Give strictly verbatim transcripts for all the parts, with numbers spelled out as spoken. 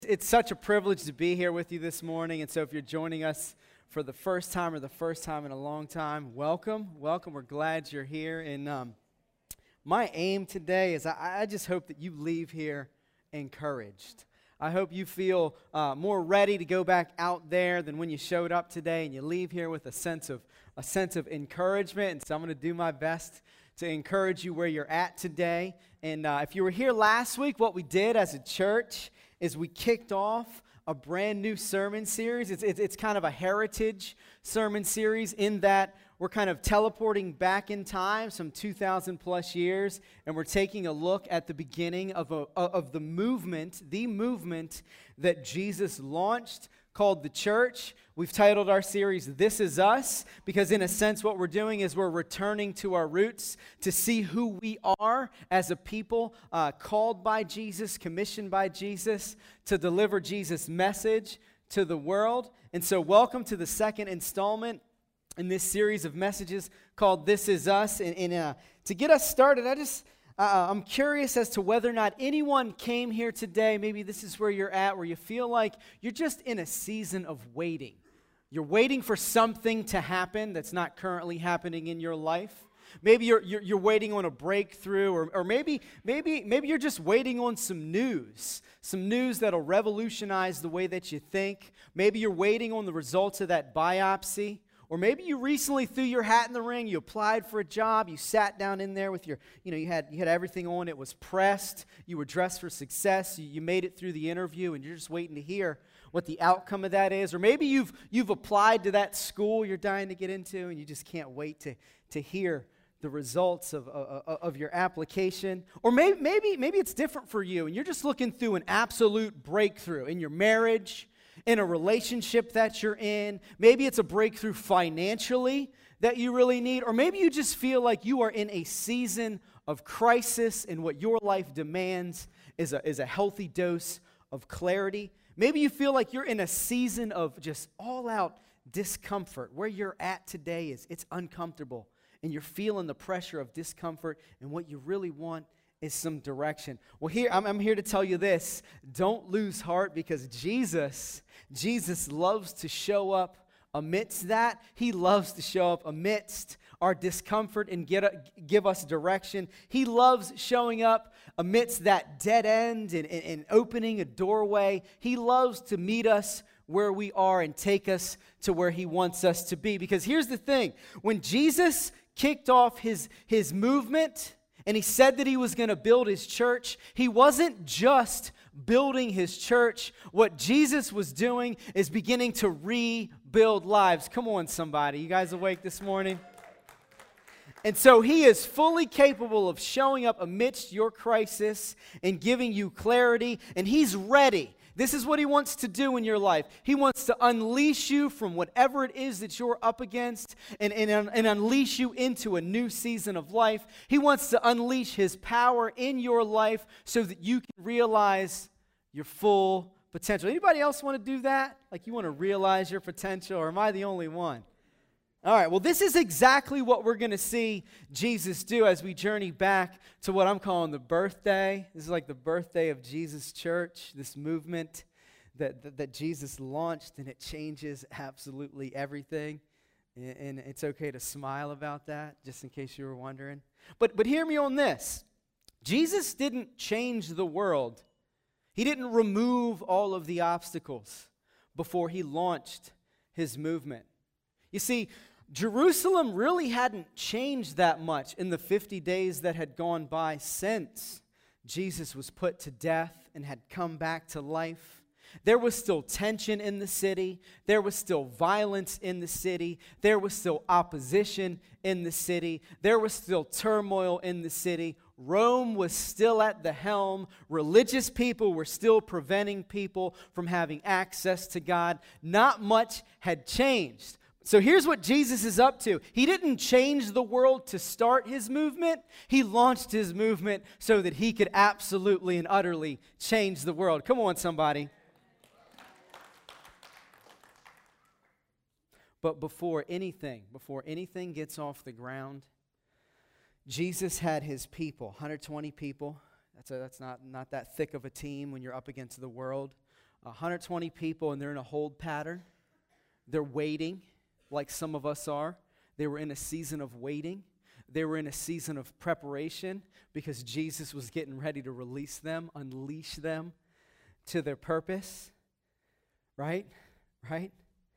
It's such a privilege to be here with you this morning, and so if you're joining us for the first time or the first time in a long time, welcome, welcome. We're glad you're here, and um, my aim today is I, I just hope that you leave here encouraged. I hope you feel uh, more ready to go back out there than when you showed up today, and you leave here with a sense of a sense of encouragement. And so I'm going to do my best to encourage you where you're at today. And uh, if you were here last week, what we did as a church is we kicked off a brand new sermon series. It's, it's, it's kind of a heritage sermon series in that we're kind of teleporting back in time some two thousand plus years, and we're taking a look at the beginning of, a, of the movement, the movement that Jesus launched called the church. We've titled our series, This Is Us, because in a sense what we're doing is we're returning to our roots to see who we are as a people uh, called by Jesus, commissioned by Jesus to deliver Jesus' message to the world. And so welcome to the second installment in this series of messages called This Is Us. And, and uh, to get us started, I just... Uh, I'm curious as to whether or not anyone came here today, maybe this is where you're at, where you feel like you're just in a season of waiting. You're waiting for something to happen that's not currently happening in your life. Maybe you're you're, you're waiting on a breakthrough, or, or maybe, maybe, maybe you're just waiting on some news, some news that'll revolutionize the way that you think. Maybe you're waiting on the results of that biopsy. Or maybe you recently threw your hat in the ring, you applied for a job, you sat down in there with your, you know, you had you had everything on, it was pressed, you were dressed for success, you, you made it through the interview, and you're just waiting to hear what the outcome of that is. Or maybe you've you've applied to that school you're dying to get into, and you just can't wait to, to hear the results of, of, of your application. Or maybe, maybe, maybe it's different for you, and you're just looking through an absolute breakthrough in your marriage, in a relationship that you're in. Maybe it's a breakthrough financially that you really need. Or maybe you just feel like you are in a season of crisis, and what your life demands is a, is a healthy dose of clarity. Maybe you feel like you're in a season of just all-out discomfort. Where you're at today is it's uncomfortable, and you're feeling the pressure of discomfort, and what you really want is some direction. Well, here I'm, I'm here to tell you this: don't lose heart, because Jesus, Jesus loves to show up amidst that. He loves to show up amidst our discomfort and get a, give us direction. He loves showing up amidst that dead end and, and, and opening a doorway. He loves to meet us where we are and take us to where He wants us to be. Because here's the thing: when Jesus kicked off his, his movement, and He said that He was going to build His church, He wasn't just building His church. What Jesus was doing is beginning to rebuild lives. Come on, somebody. You guys awake this morning? And so He is fully capable of showing up amidst your crisis and giving you clarity, and He's ready. This is what He wants to do in your life. He wants to unleash you from whatever it is that you're up against and, and, and unleash you into a new season of life. He wants to unleash His power in your life so that you can realize your full potential. Anybody else want to do that? Like, you want to realize your potential, or am I the only one? All right, well, this is exactly what we're going to see Jesus do as we journey back to what I'm calling the birthday. This is like the birthday of Jesus Church, this movement that, that, that Jesus launched, and it changes absolutely everything. And, and it's okay to smile about that, just in case you were wondering. But, but hear me on this. Jesus didn't change the world. He didn't remove all of the obstacles before He launched His movement. You see, Jerusalem really hadn't changed that much in the fifty days that had gone by since Jesus was put to death and had come back to life. There was still tension in the city. There was still violence in the city. There was still opposition in the city. There was still turmoil in the city. Rome was still at the helm. Religious people were still preventing people from having access to God. Not much had changed. So here's what Jesus is up to. He didn't change the world to start His movement. He launched His movement so that He could absolutely and utterly change the world. Come on, somebody. But before anything, before anything gets off the ground, Jesus had His people, one hundred twenty people. That's, a, that's not, not that thick of a team when you're up against the world. one hundred twenty people, and they're in a hold pattern. They're waiting, like some of us are. They were in a season of waiting. They were in a season of preparation because Jesus was getting ready to release them, unleash them to their purpose. Right? Right?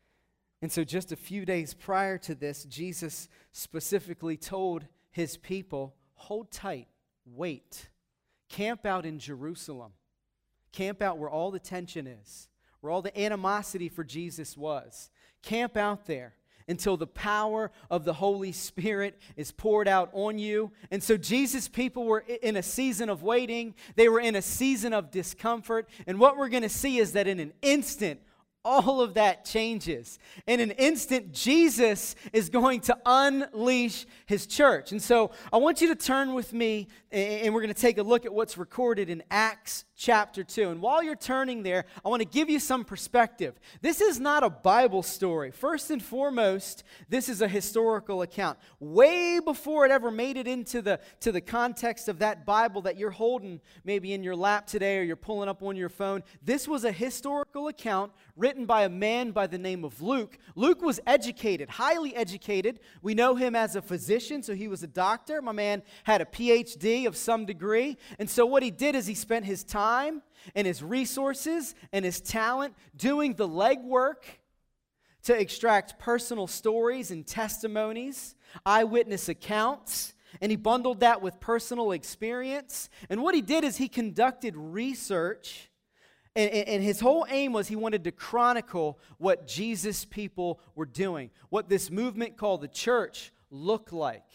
And so just a few days prior to this, Jesus specifically told his people, hold tight, wait, camp out in Jerusalem. Camp out where all the tension is, where all the animosity for Jesus was. Camp out there until the power of the Holy Spirit is poured out on you. And so Jesus' people were in a season of waiting. They were in a season of discomfort. And what we're going to see is that in an instant, all of that changes. In an instant, Jesus is going to unleash his church. And so I want you to turn with me, and we're going to take a look at what's recorded in Acts chapter two. And while you're turning there, I want to give you some perspective. This is not a Bible story. First and foremost, this is a historical account. Way before it ever made it into the, to the context of that Bible that you're holding maybe in your lap today or you're pulling up on your phone, this was a historical account written by a man by the name of Luke. Luke was educated, highly educated. We know him as a physician, so he was a doctor. My man had a P H D of some degree. And so what he did is he spent his time and his resources and his talent doing the legwork to extract personal stories and testimonies, eyewitness accounts, and he bundled that with personal experience. And what he did is he conducted research. And, and his whole aim was he wanted to chronicle what Jesus' people were doing, what this movement called the church looked like,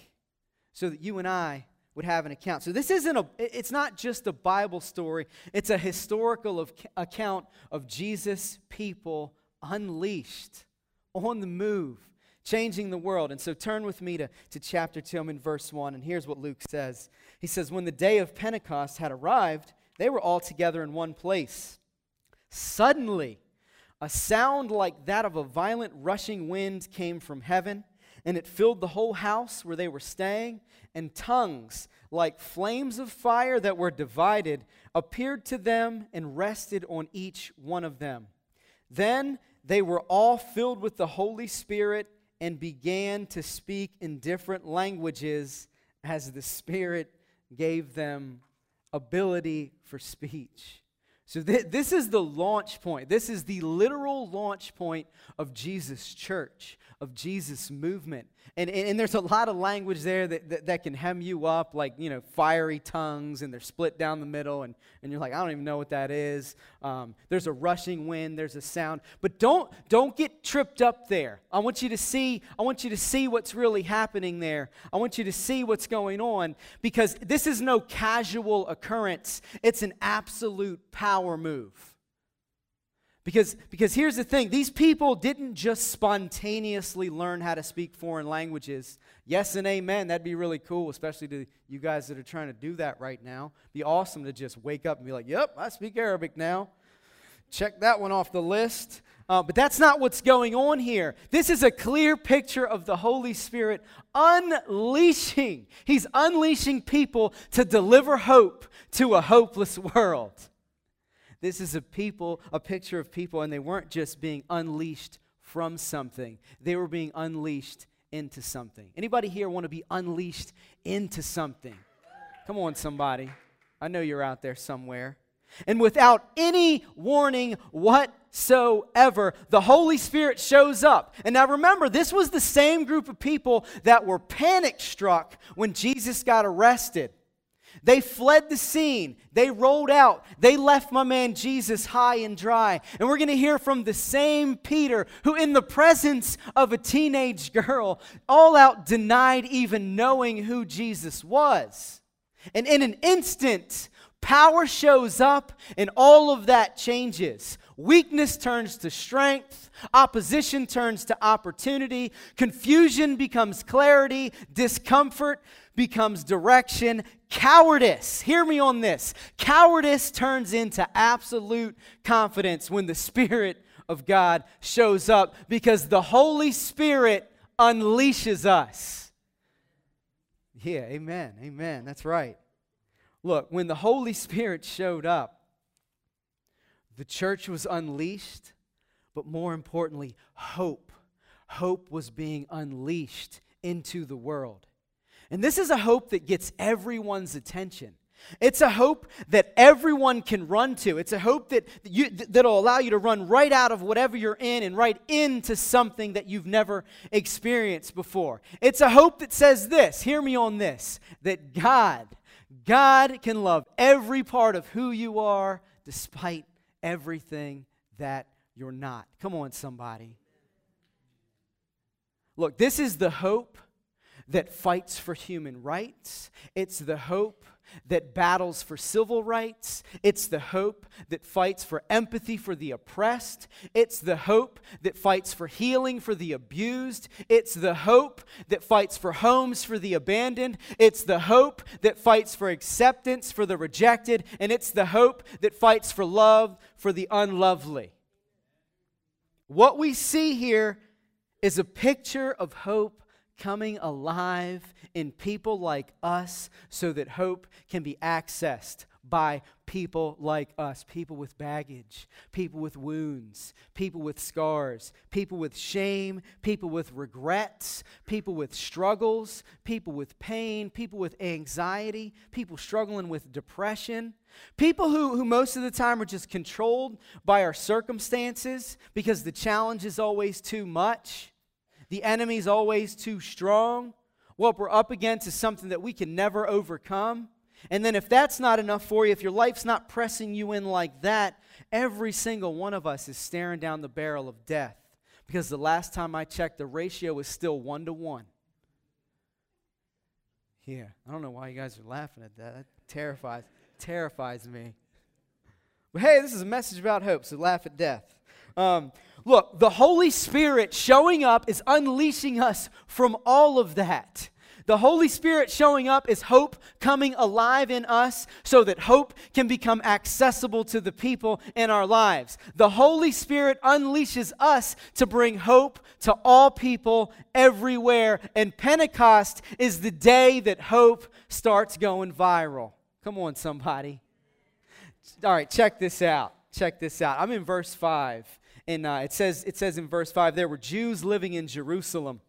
so that you and I would have an account. So this isn't a, it's not just a Bible story, it's a historical of, account of Jesus' people unleashed, on the move, changing the world. And so turn with me to, to chapter two. I'm in verse one, and here's what Luke says. He says, when the day of Pentecost had arrived, they were all together in one place. Suddenly, a sound like that of a violent rushing wind came from heaven, and it filled the whole house where they were staying, and tongues like flames of fire that were divided appeared to them and rested on each one of them. Then they were all filled with the Holy Spirit and began to speak in different languages as the Spirit gave them ability for speech. So th- this is the launch point. This is the literal launch point of Jesus' church, of Jesus' movement. And, and, and there's a lot of language there that, that, that can hem you up, like, you know, fiery tongues, and they're split down the middle, and, and you're like, I don't even know what that is. Um, there's a rushing wind, there's a sound. But don't, don't get tripped up there. I want you to see, I want you to see what's really happening there. I want you to see what's going on, because this is no casual occurrence. It's an absolute power move. Because, because here's the thing, these people didn't just spontaneously learn how to speak foreign languages. Yes and amen, that'd be really cool, especially to you guys that are trying to do that right now. It'd be awesome to just wake up and be like, yep, I speak Arabic now. Check that one off the list. Uh, but that's not what's going on here. This is a clear picture of the Holy Spirit unleashing. He's unleashing people to deliver hope to a hopeless world. This is a people, a picture of people, and they weren't just being unleashed from something. They were being unleashed into something. Anybody here want to be unleashed into something? Come on, somebody. I know you're out there somewhere. And without any warning whatsoever, the Holy Spirit shows up. And now remember, this was the same group of people that were panic-struck when Jesus got arrested. They fled the scene. They rolled out. They left my man Jesus high and dry. And we're going to hear from the same Peter who, in the presence of a teenage girl, all out denied even knowing who Jesus was. And in an instant, power shows up and all of that changes. Weakness turns to strength. Opposition turns to opportunity. Confusion becomes clarity. Discomfort becomes direction. Cowardice, hear me on this. Cowardice turns into absolute confidence when the Spirit of God shows up, because the Holy Spirit unleashes us. Yeah, amen, amen, that's right. Look, when the Holy Spirit showed up, The church was unleashed, but more importantly, hope. Hope was being unleashed into the world. And this is a hope that gets everyone's attention. It's a hope that everyone can run to. It's a hope that you, that'll allow you to run right out of whatever you're in and right into something that you've never experienced before. It's a hope that says this, hear me on this, that God, God can love every part of who you are despite everything that you're not. Come on, somebody. Look, this is the hope that fights for human rights. It's the hope that battles for civil rights. It's the hope that fights for empathy for the oppressed. It's the hope that fights for healing for the abused. It's the hope that fights for homes for the abandoned. It's the hope that fights for acceptance for the rejected. And it's the hope that fights for love for the unlovely. What we see here is a picture of hope coming alive in people like us so that hope can be accessed by people like us, people with baggage, people with wounds, people with scars, people with shame, people with regrets, people with struggles, people with pain, people with anxiety, people struggling with depression, people who, who most of the time are just controlled by our circumstances because the challenge is always too much. The enemy's always too strong. Well, we're up against something that we can never overcome. And then if that's not enough for you, if your life's not pressing you in like that, every single one of us is staring down the barrel of death. Because the last time I checked, the ratio is still one to one. Yeah, I don't know why you guys are laughing at that. That terrifies, terrifies me. But hey, this is a message about hope, so laugh at death. Um, look, the Holy Spirit showing up is unleashing us from all of that. The Holy Spirit showing up is hope coming alive in us so that hope can become accessible to the people in our lives. The Holy Spirit unleashes us to bring hope to all people everywhere. And Pentecost is the day that hope starts going viral. Come on, somebody. All right, check this out. Check this out. I'm in verse five. And uh, it says, it says in verse five, there were Jews living in Jerusalem,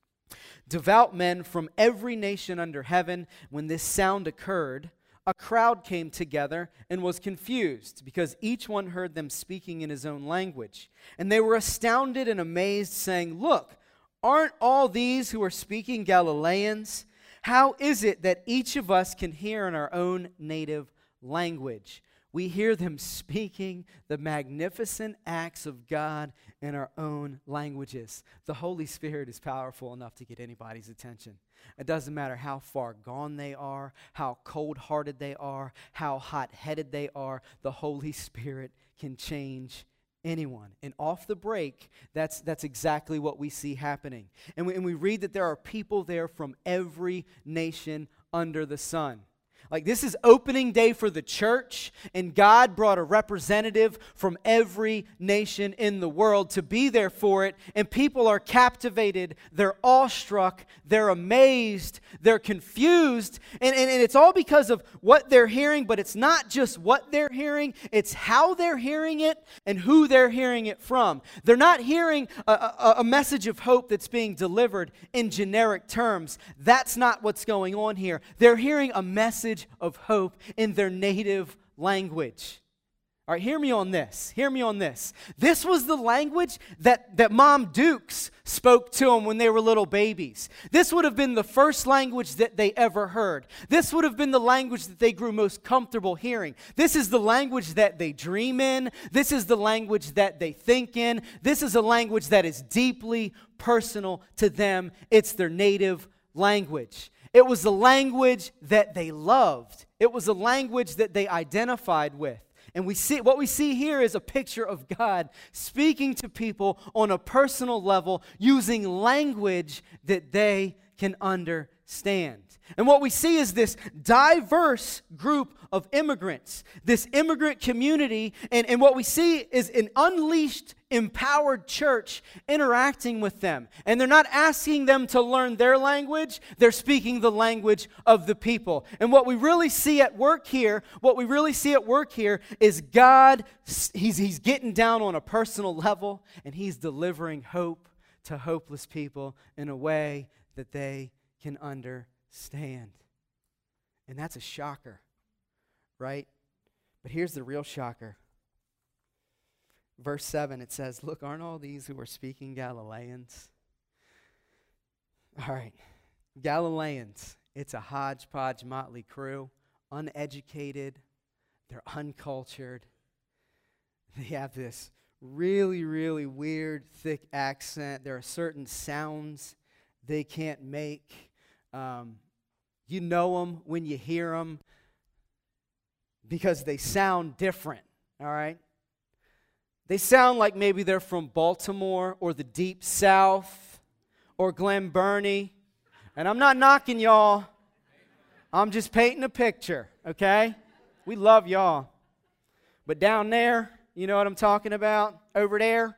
devout men from every nation under heaven. When this sound occurred, a crowd came together and was confused because each one heard them speaking in his own language. And they were astounded and amazed, saying, look, aren't all these who are speaking Galileans? How is it that each of us can hear in our own native language? We hear them speaking the magnificent acts of God in our own languages. The Holy Spirit is powerful enough to get anybody's attention. It doesn't matter how far gone they are, how cold-hearted they are, how hot-headed they are. The Holy Spirit can change anyone. And off the break, that's, that's exactly what we see happening. And we, and we read that there are people there from every nation under the sun. Like, this is opening day for the church, and God brought a representative from every nation in the world to be there for it, and people are captivated, they're awestruck, they're amazed, they're confused, and, and, and it's all because of what they're hearing, but it's not just what they're hearing, it's how they're hearing it and who they're hearing it from. They're not hearing a, a, a message of hope that's being delivered in generic terms. That's not what's going on here. They're hearing a message of hope in their native language. All right, hear me on this. Hear me on this. This was the language that, that Mom Dukes spoke to them when they were little babies. This would have been the first language that they ever heard. This would have been the language that they grew most comfortable hearing. This is the language that they dream in. This is the language that they think in. This is a language that is deeply personal to them. It's their native language. It was the language that they loved. It was a language that they identified with. And we see what we see here is a picture of God speaking to people on a personal level using language that they can understand. stand. And what we see is this diverse group of immigrants, this immigrant community, and, and what we see is an unleashed, empowered church interacting with them. And they're not asking them to learn their language, they're speaking the language of the people. And what we really see at work here, what we really see at work here is God, he's, he's getting down on a personal level, and he's delivering hope to hopeless people in a way that they can understand. And that's a shocker, right? But here's the real shocker. Verse seven, it says, look, aren't all these who are speaking Galileans? All right, Galileans, it's a hodgepodge motley crew, uneducated, they're uncultured, they have this really, really weird, thick accent. There are certain sounds they can't make. Um, you know them when you hear them because they sound different, all right? They sound like maybe they're from Baltimore or the Deep South or Glen Burnie. And I'm not knocking y'all. I'm just painting a picture, okay? We love y'all. But down there, you know what I'm talking about? Over there?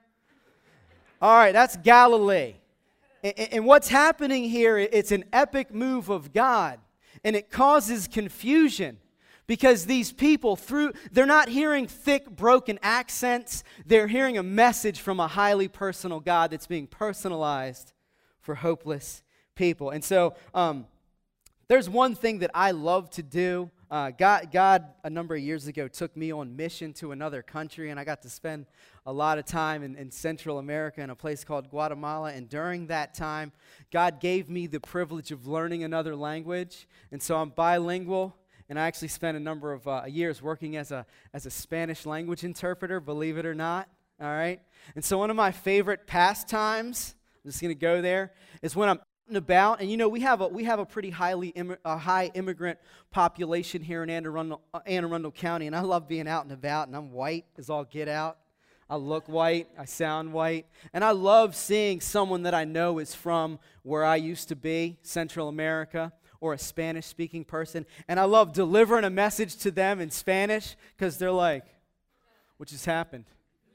All right, that's Galilee. And, and what's happening here, it's an epic move of God. And it causes confusion. Because these people, through they're not hearing thick, broken accents. They're hearing a message from a highly personal God that's being personalized for hopeless people. And so um, there's one thing that I love to do. Uh, God, God, a number of years ago, took me on mission to another country, and I got to spend a lot of time in, in Central America in a place called Guatemala. And during that time, God gave me the privilege of learning another language. And so I'm bilingual. And I actually spent a number of uh, years working as a as a Spanish language interpreter, believe it or not, all right? And so one of my favorite pastimes, I'm just going to go there, is when I'm out and about. And you know, we have a we have a pretty highly Im- a high immigrant population here in Anne Arundel, uh, Anne Arundel County, and I love being out and about, and I'm white as all get out. I look white, I sound white, and I love seeing someone that I know is from where I used to be, Central America, or a Spanish-speaking person, and I love delivering a message to them in Spanish because they're like, what just happened?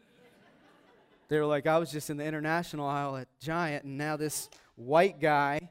They were like, I was just in the international aisle at Giant, and now this white guy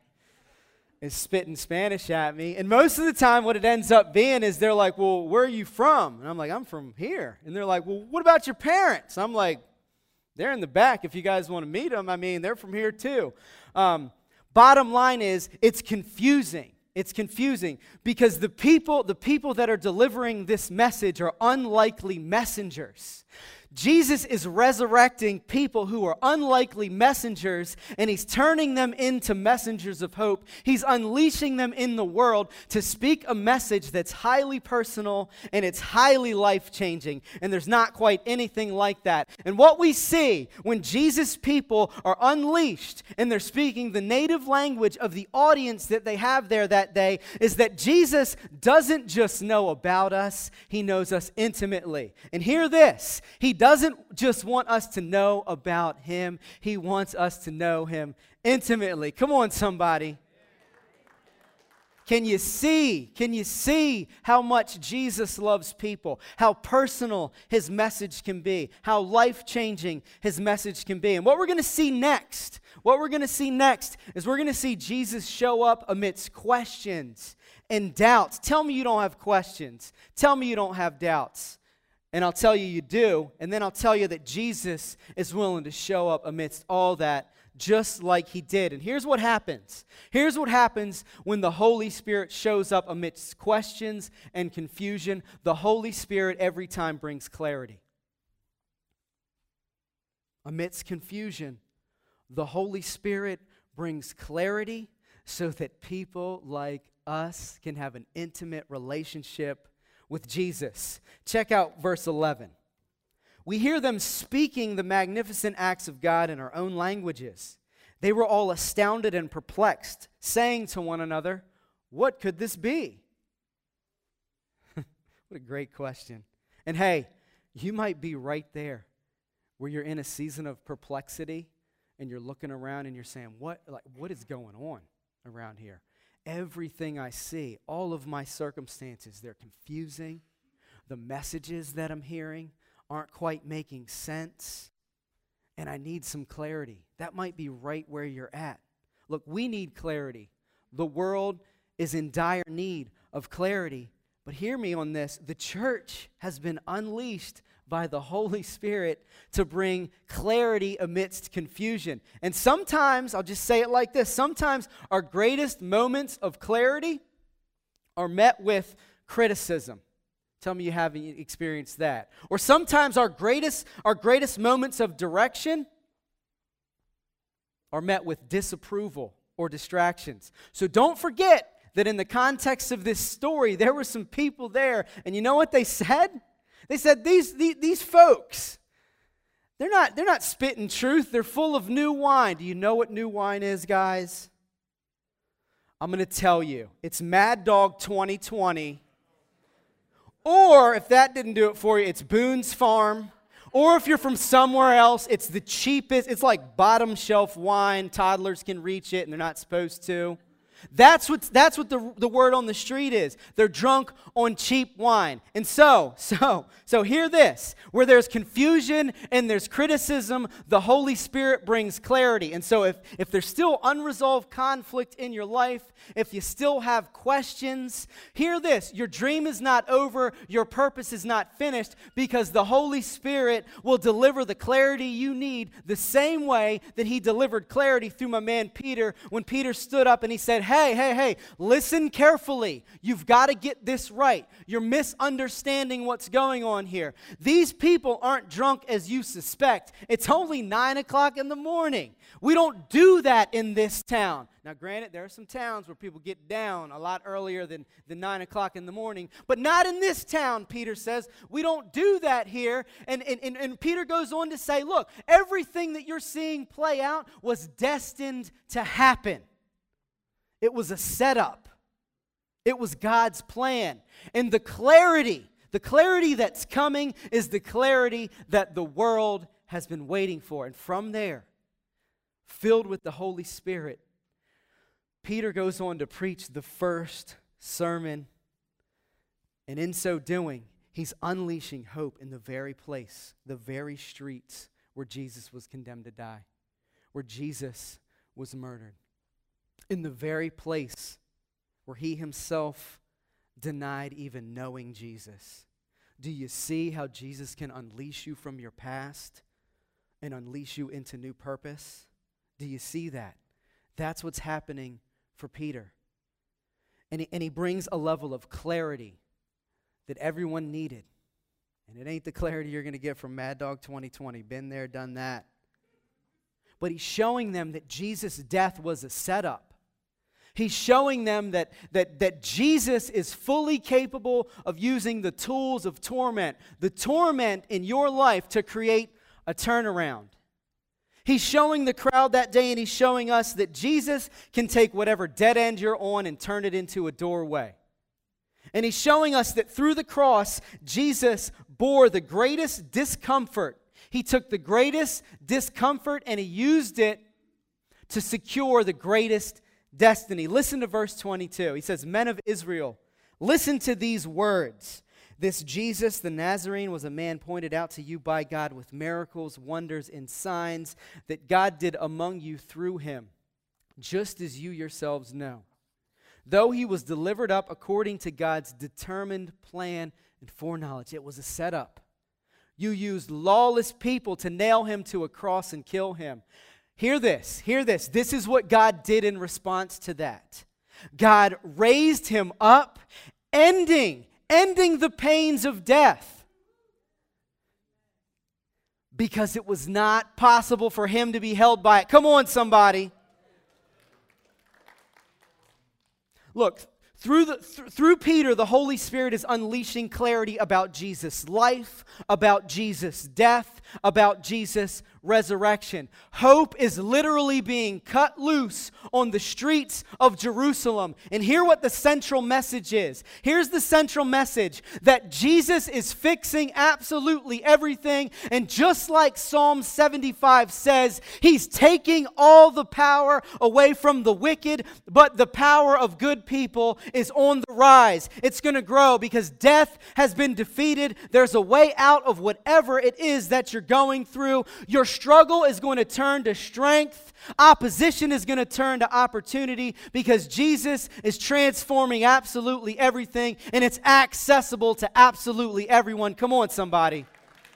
is spitting Spanish at me. And most of the time what it ends up being is they're like, well, where are you from? And I'm like, I'm from here. And they're like, well, what about your parents? I'm like, they're in the back if you guys want to meet them. I mean, they're from here too. Um, bottom line is, it's confusing. It's confusing because the people, the people that are delivering this message are unlikely messengers. Jesus is resurrecting people who are unlikely messengers, and he's turning them into messengers of hope. He's unleashing them in the world to speak a message that's highly personal and it's highly life-changing, and there's not quite anything like that. And what we see when Jesus' people are unleashed and they're speaking the native language of the audience that they have there that day is that Jesus doesn't just know about us, he knows us intimately. And hear this, he doesn't just want us to know about him, he wants us to know him intimately. Come on, somebody. Can you see, can you see how much Jesus loves people, how personal his message can be, how life-changing his message can be? And what we're going to see next, what we're going to see next is we're going to see Jesus show up amidst questions and doubts. Tell me you don't have questions. Tell me you don't have doubts. And I'll tell you you do, and then I'll tell you that Jesus is willing to show up amidst all that just like he did. And here's what happens. Here's what happens when the Holy Spirit shows up amidst questions and confusion. The Holy Spirit every time brings clarity. Amidst confusion, the Holy Spirit brings clarity so that people like us can have an intimate relationship with Jesus. Check out verse eleven. We hear them speaking the magnificent acts of God in our own languages. They were all astounded and perplexed, saying to one another, what could this be? What a great question. And hey, you might be right there where you're in a season of perplexity and you're looking around and you're saying, what, like, what is going on around here? everything I see, all of my circumstances, they're confusing. The messages that I'm hearing aren't quite making sense. And I need some clarity. That might be right where you're at. Look, we need clarity. The world is in dire need of clarity. But hear me on this. The church has been unleashed by the Holy Spirit to bring clarity amidst confusion. And sometimes, I'll just say it like this, sometimes our greatest moments of clarity are met with criticism. Tell me you haven't experienced that. Or sometimes our greatest, our greatest moments of direction are met with disapproval or distractions. So don't forget that in the context of this story, there were some people there, and you know what they said? They said, these, these, these folks, they're not, they're not spitting truth. They're full of new wine. Do you know what new wine is, guys? I'm going to tell you. It's Mad Dog twenty twenty. Or, if that didn't do it for you, it's Boone's Farm. Or if you're from somewhere else, it's the cheapest. It's like bottom shelf wine. Toddlers can reach it, and they're not supposed to. That's what, that's what the, the word on the street is. They're drunk on cheap wine. And so, so, so hear this. Where there's confusion and there's criticism, the Holy Spirit brings clarity. And so if, if there's still unresolved conflict in your life, if you still have questions, hear this. Your dream is not over. Your purpose is not finished, because the Holy Spirit will deliver the clarity you need the same way that He delivered clarity through my man Peter when Peter stood up and he said, hey, hey, hey, listen carefully. You've got to get this right. You're misunderstanding what's going on here. These people aren't drunk as you suspect. It's only nine o'clock in the morning. We don't do that in this town. Now, granted, there are some towns where people get down a lot earlier than, than nine o'clock in the morning, but not in this town, Peter says. We don't do that here. And, and, and, and Peter goes on to say, look, everything that you're seeing play out was destined to happen. It was a setup. It was God's plan. And the clarity, the clarity that's coming is the clarity that the world has been waiting for. And from there, filled with the Holy Spirit, Peter goes on to preach the first sermon. And in so doing, he's unleashing hope in the very place, the very streets where Jesus was condemned to die, where Jesus was murdered. In the very place where he himself denied even knowing Jesus. Do you see how Jesus can unleash you from your past and unleash you into new purpose? Do you see that? That's what's happening for Peter. And he, and he brings a level of clarity that everyone needed. And it ain't the clarity you're going to get from Mad Dog twenty twenty. Been there, done that. But he's showing them that Jesus' death was a setup. He's showing them that, that, that Jesus is fully capable of using the tools of torment, the torment in your life, to create a turnaround. He's showing the crowd that day, and he's showing us that Jesus can take whatever dead end you're on and turn it into a doorway. And he's showing us that through the cross, Jesus bore the greatest discomfort. He took the greatest discomfort and he used it to secure the greatest destiny. Listen to verse twenty-two. He says, "Men of Israel, listen to these words. This Jesus, the Nazarene, was a man pointed out to you by God with miracles, wonders, and signs that God did among you through him, just as you yourselves know. Though he was delivered up according to God's determined plan and foreknowledge." It was a setup. You used lawless people to nail him to a cross and kill him. Hear this, hear this. This is what God did in response to that. God raised him up, ending, ending the pains of death. Because it was not possible for him to be held by it. Come on, somebody. Look, through, the, th- through Peter, the Holy Spirit is unleashing clarity about Jesus' life, about Jesus' death, about Jesus' resurrection. Hope is literally being cut loose on the streets of Jerusalem. And hear what the central message is. Here's the central message, that Jesus is fixing absolutely everything. And just like Psalm seventy-five says, He's taking all the power away from the wicked, but the power of good people is on the rise. It's going to grow because death has been defeated. There's a way out of whatever it is that you're going through. Your struggle is going to turn to strength. Opposition is going to turn to opportunity because Jesus is transforming absolutely everything, and it's accessible to absolutely everyone. Come on, somebody.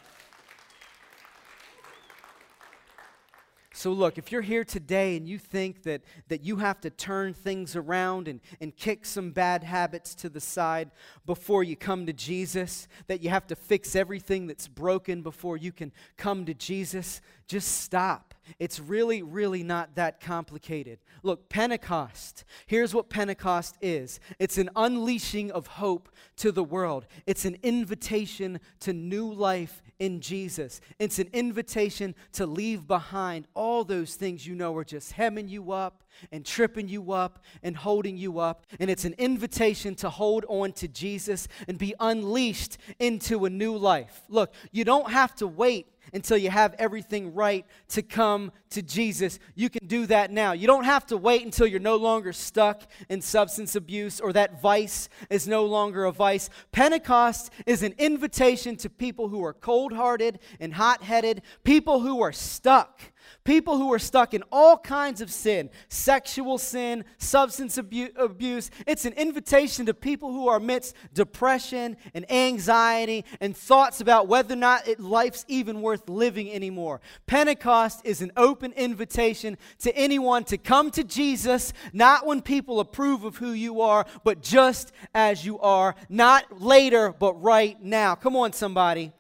So look, if you're here today and you think that, that you have to turn things around and, and kick some bad habits to the side before you come to Jesus, that you have to fix everything that's broken before you can come to Jesus, just stop. It's really, really not that complicated. Look, Pentecost, here's what Pentecost is. It's an unleashing of hope to the world. It's an invitation to new life in Jesus. It's an invitation to leave behind all those things you know are just hemming you up and tripping you up and holding you up. And it's an invitation to hold on to Jesus and be unleashed into a new life. Look, you don't have to wait until you have everything right to come to Jesus. You can do that now. You don't have to wait until you're no longer stuck in substance abuse or that vice is no longer a vice. Pentecost is an invitation to people who are cold-hearted and hot-headed, people who are stuck. People who are stuck in all kinds of sin, sexual sin, substance abu- abuse. It's an invitation to people who are amidst depression and anxiety and thoughts about whether or not it, life's even worth living anymore. Pentecost is an open invitation to anyone to come to Jesus, not when people approve of who you are, but just as you are, not later, but right now. Come on, somebody.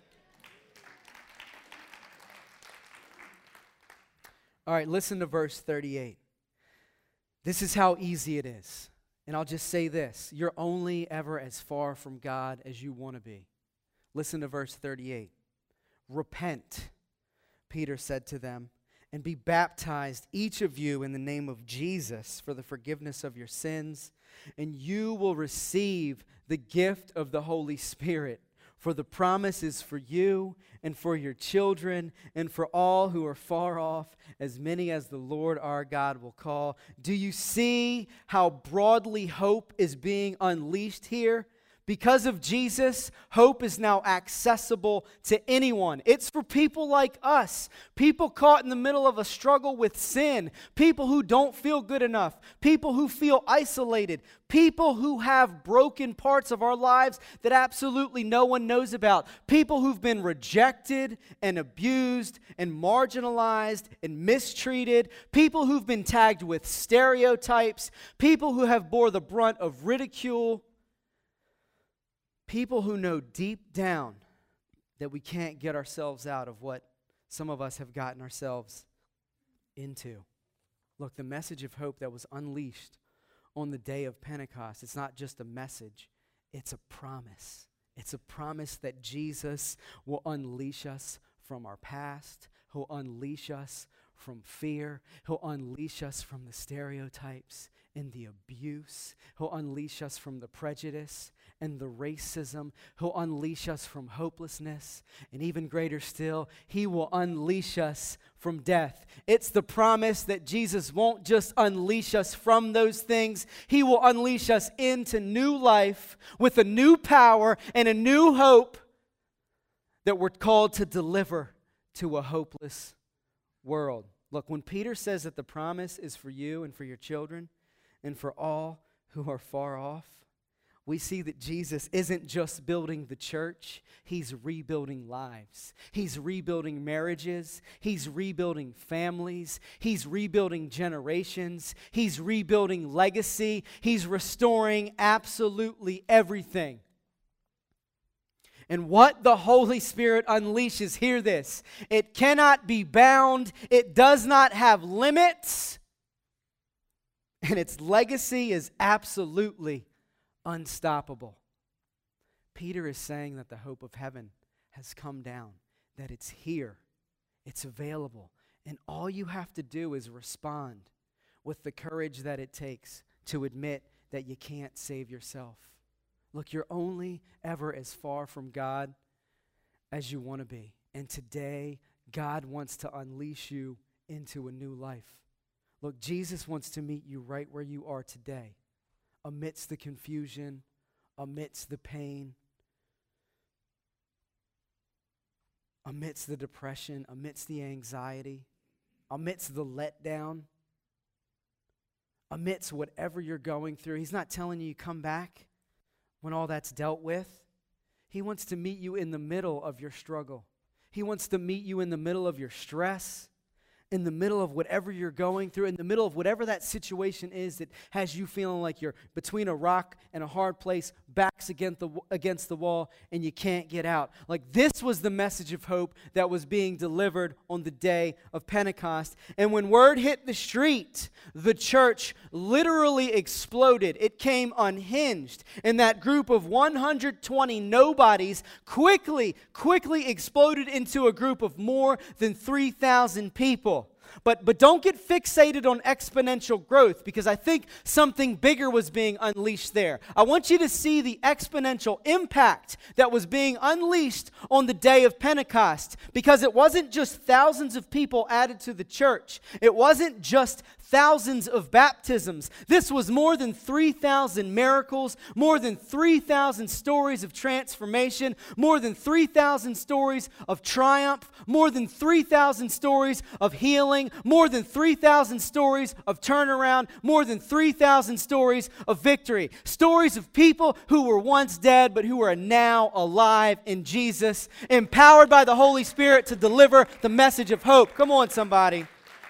All right, listen to verse thirty-eight. This is how easy it is. And I'll just say this. You're only ever as far from God as you want to be. Listen to verse thirty-eight. Repent, Peter said to them, and be baptized, each of you, in the name of Jesus for the forgiveness of your sins, and you will receive the gift of the Holy Spirit. For the promise is for you and for your children and for all who are far off, as many as the Lord our God will call. Do you see how broadly hope is being unleashed here? Because of Jesus, hope is now accessible to anyone. It's for people like us, people caught in the middle of a struggle with sin, people who don't feel good enough, people who feel isolated, people who have broken parts of our lives that absolutely no one knows about, people who've been rejected and abused and marginalized and mistreated, people who've been tagged with stereotypes, people who have bore the brunt of ridicule, people who know deep down that we can't get ourselves out of what some of us have gotten ourselves into. Look, the message of hope that was unleashed on the day of Pentecost, it's not just a message, it's a promise. It's a promise that Jesus will unleash us from our past. He'll unleash us from fear. He'll unleash us from the stereotypes and the abuse. He'll unleash us from the prejudice and the racism. He'll unleash us from hopelessness. And even greater still, He will unleash us from death. It's the promise that Jesus won't just unleash us from those things. He will unleash us into new life with a new power and a new hope that we're called to deliver to a hopeless world. Look, when Peter says that the promise is for you and for your children and for all who are far off, we see that Jesus isn't just building the church, He's rebuilding lives. He's rebuilding marriages. He's rebuilding families. He's rebuilding generations. He's rebuilding legacy. He's restoring absolutely everything. And what the Holy Spirit unleashes, hear this, it cannot be bound, it does not have limits, and its legacy is absolutely unstoppable. Peter is saying that the hope of heaven has come down, that it's here. It's available. And all you have to do is respond with the courage that it takes to admit that you can't save yourself. Look, you're only ever as far from God as you want to be. And today, God wants to unleash you into a new life. Look, Jesus wants to meet you right where you are today, amidst the confusion, amidst the pain, amidst the depression, amidst the anxiety, amidst the letdown, amidst whatever you're going through. He's not telling you you come back when all that's dealt with. He wants to meet you in the middle of your struggle. He wants to meet you in the middle of your stress, in the middle of whatever you're going through, in the middle of whatever that situation is that has you feeling like you're between a rock and a hard place, backs against the, against the wall, and you can't get out. Like, this was the message of hope that was being delivered on the day of Pentecost. And when word hit the street, the church literally exploded. It came unhinged. And that group of one hundred twenty nobodies quickly, quickly exploded into a group of more than three thousand people. But but don't get fixated on exponential growth, because I think something bigger was being unleashed there. I want you to see the exponential impact that was being unleashed on the day of Pentecost, because it wasn't just thousands of people added to the church. It wasn't just thousands of baptisms. This was more than three thousand miracles, more than three thousand stories of transformation, more than three thousand stories of triumph, more than three thousand stories of healing, more than three thousand stories of turnaround, more than three thousand stories of victory. Stories of people who were once dead but who are now alive in Jesus, empowered by the Holy Spirit to deliver the message of hope. Come on, somebody.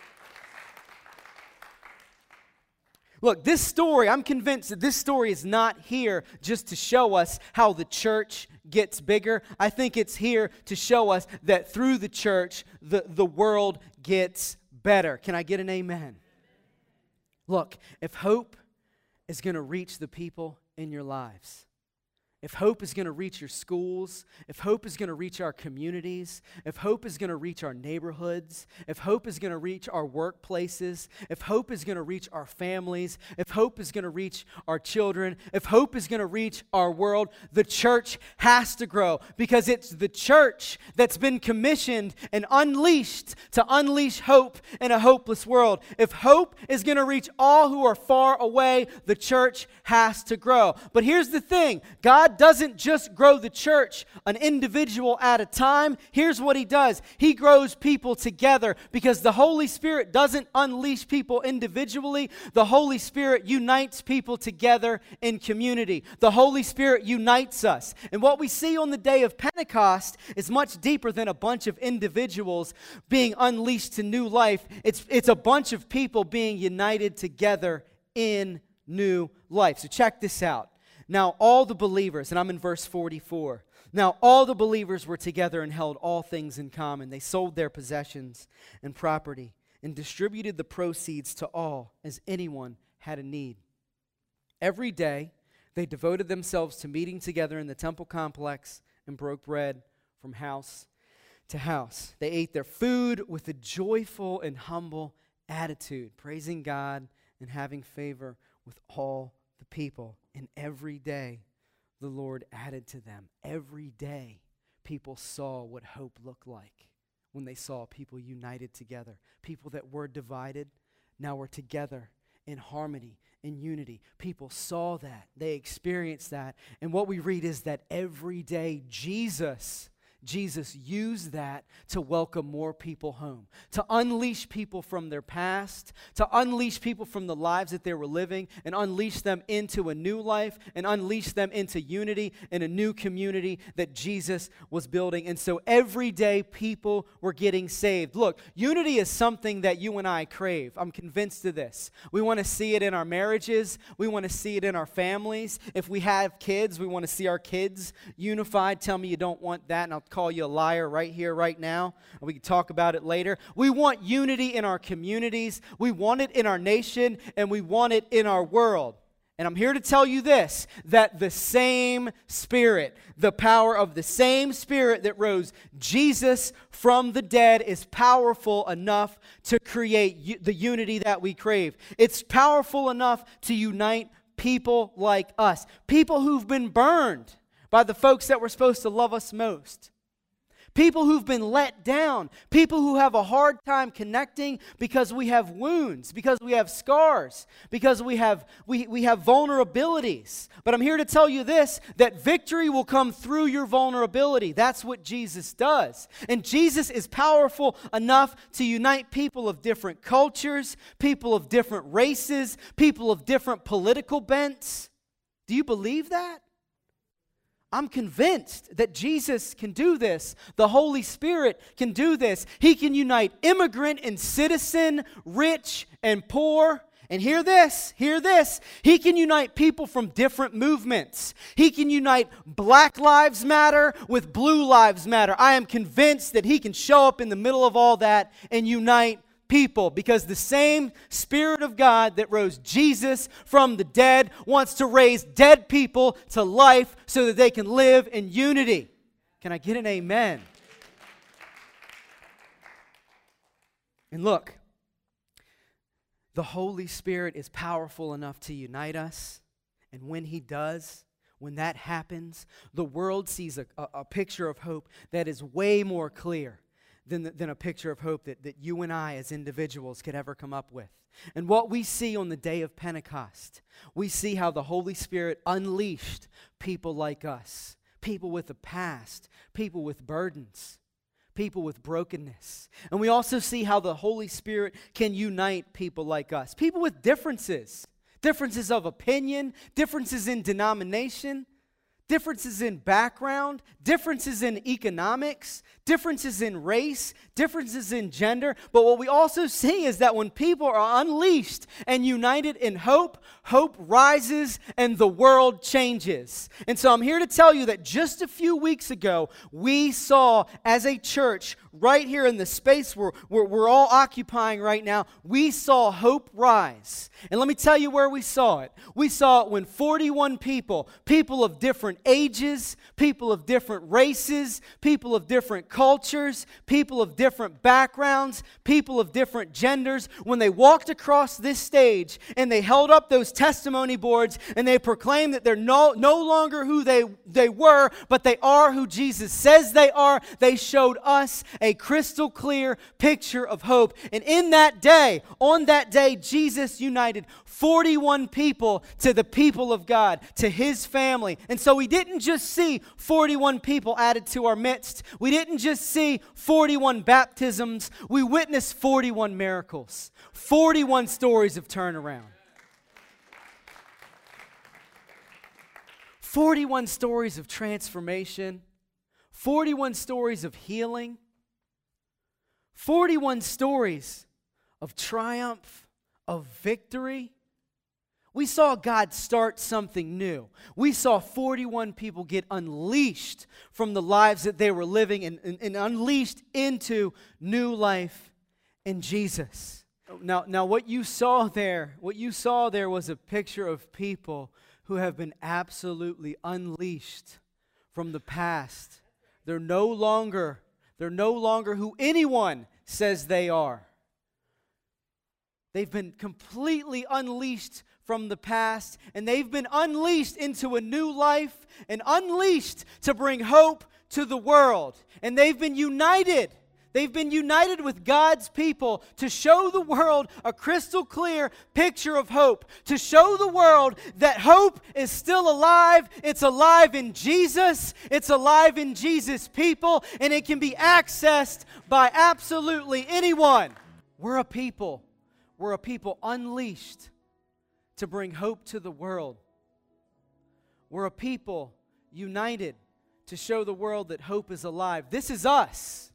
Look, this story, I'm convinced that this story is not here just to show us how the church gets bigger. I think it's here to show us that through the church, the, the world gets better. Can I get an amen? Look, if hope is going to reach the people in your lives, if hope is going to reach your schools, if hope is going to reach our communities, if hope is going to reach our neighborhoods, if hope is going to reach our workplaces, if hope is going to reach our families, if hope is going to reach our children, if hope is going to reach our world, the church has to grow, because it's the church that's been commissioned and unleashed to unleash hope in a hopeless world. If hope is going to reach all who are far away, the church has to grow. But here's the thing, God doesn't just grow the church an individual at a time. Here's what He does. He grows people together, because the Holy Spirit doesn't unleash people individually. The Holy Spirit unites people together in community. The Holy Spirit unites us. And what we see on the day of Pentecost is much deeper than a bunch of individuals being unleashed to new life. It's, it's a bunch of people being united together in new life. So check this out. Now all the believers, and I'm in verse forty-four. Now all the believers were together and held all things in common. They sold their possessions and property and distributed the proceeds to all as anyone had a need. Every day they devoted themselves to meeting together in the temple complex and broke bread from house to house. They ate their food with a joyful and humble attitude, praising God and having favor with all the people. And every day the Lord added to them. Every day people saw what hope looked like when they saw people united together. People that were divided now were together in harmony, in unity. People saw that. They experienced that. And what we read is that every day Jesus Jesus used that to welcome more people home, to unleash people from their past, to unleash people from the lives that they were living, and unleash them into a new life, and unleash them into unity in a new community that Jesus was building. And so every day people were getting saved. Look, unity is something that you and I crave. I'm convinced of this. We want to see it in our marriages. We want to see it in our families. If we have kids, we want to see our kids unified. Tell me you don't want that, and I'll call you a liar right here, right now. We can talk about it later. We want unity in our communities. We want it in our nation, and we want it in our world. And I'm here to tell you this, that the same Spirit, the power of the same Spirit that rose Jesus from the dead is powerful enough to create u- the unity that we crave. It's powerful enough to unite people like us, people who've been burned by the folks that were supposed to love us most. People who've been let down, people who have a hard time connecting because we have wounds, because we have scars, because we have we, we have vulnerabilities. But I'm here to tell you this, that victory will come through your vulnerability. That's what Jesus does. And Jesus is powerful enough to unite people of different cultures, people of different races, people of different political bents. Do you believe that? I'm convinced that Jesus can do this. The Holy Spirit can do this. He can unite immigrant and citizen, rich and poor. And hear this, hear this. He can unite people from different movements. He can unite Black Lives Matter with Blue Lives Matter. I am convinced that He can show up in the middle of all that and unite people, because the same Spirit of God that rose Jesus from the dead wants to raise dead people to life so that they can live in unity. Can I get an amen? And look, the Holy Spirit is powerful enough to unite us, and when He does, when that happens, the world sees a, a, a picture of hope that is way more clear Than, the, than a picture of hope that, that you and I as individuals could ever come up with. And what we see on the day of Pentecost, we see how the Holy Spirit unleashed people like us, people with a past, people with burdens, people with brokenness. And we also see how the Holy Spirit can unite people like us, people with differences, differences of opinion, differences in denomination, differences in background, differences in economics, differences in race, differences in gender. But what we also see is that when people are unleashed and united in hope, hope rises and the world changes. And so I'm here to tell you that just a few weeks ago, we saw as a church right here in the space where, where we're all occupying right now, we saw hope rise. And let me tell you where we saw it. We saw it when forty-one people, people of different ages, people of different races, people of different cultures, people of different backgrounds, people of different genders, when they walked across this stage and they held up those testimony boards and they proclaimed that they're no, no longer who they, they were, but they are who Jesus says they are, they showed us a crystal clear picture of hope. And in that day, on that day, Jesus united forty-one people to the people of God, to His family. And so we didn't just see forty-one people added to our midst. We didn't just see forty-one baptisms. We witnessed forty-one miracles, forty-one stories of turnaround. forty-one stories of transformation, forty-one stories of healing, forty-one stories of triumph, of victory. We saw God start something new. We saw forty-one people get unleashed from the lives that they were living and, and, and unleashed into new life in Jesus. Now, now what you saw there, what you saw there was a picture of people who have been absolutely unleashed from the past. They're no longer, they're no longer who anyone says they are. They've been completely unleashed from the past, and they've been unleashed into a new life and unleashed to bring hope to the world. And they've been united. They've been united with God's people to show the world a crystal clear picture of hope, to show the world that hope is still alive. It's alive in Jesus. It's alive in Jesus' people, and it can be accessed by absolutely anyone. We're a people. We're a people unleashed to bring hope to the world. We're a people united to show the world that hope is alive. This is us.